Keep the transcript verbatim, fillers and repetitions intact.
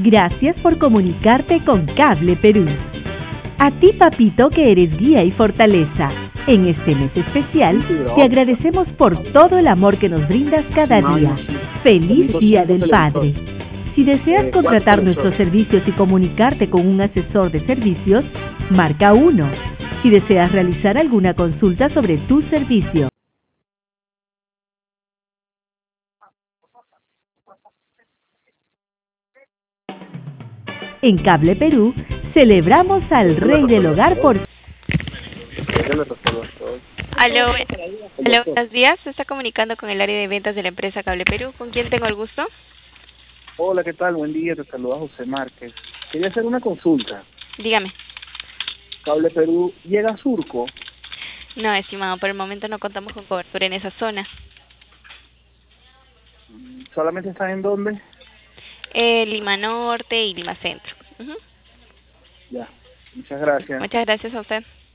Gracias por comunicarte con Cable Perú. A ti, papito, que eres guía y fortaleza. En este mes especial, te agradecemos por todo el amor que nos brindas cada día. ¡Feliz Día del Padre! Si deseas contratar nuestros servicios y comunicarte con un asesor de servicios, marca uno. Si deseas realizar alguna consulta sobre tu servicio. En Cable Perú, celebramos al Rey del Hogar por... Aló, aló, buenos días. Se está comunicando con el área de ventas de la empresa Cable Perú. ¿Con quién tengo el gusto? Hola, ¿qué tal? Buen día, te saluda José Márquez. Quería hacer una consulta. Dígame. ¿Cable Perú llega a Surco? No, estimado, por el momento no contamos con cobertura en esa zona. ¿Solamente está en dónde? Eh, Lima Norte y Lima Centro. Uh-huh. Ya, muchas gracias. Muchas gracias a usted.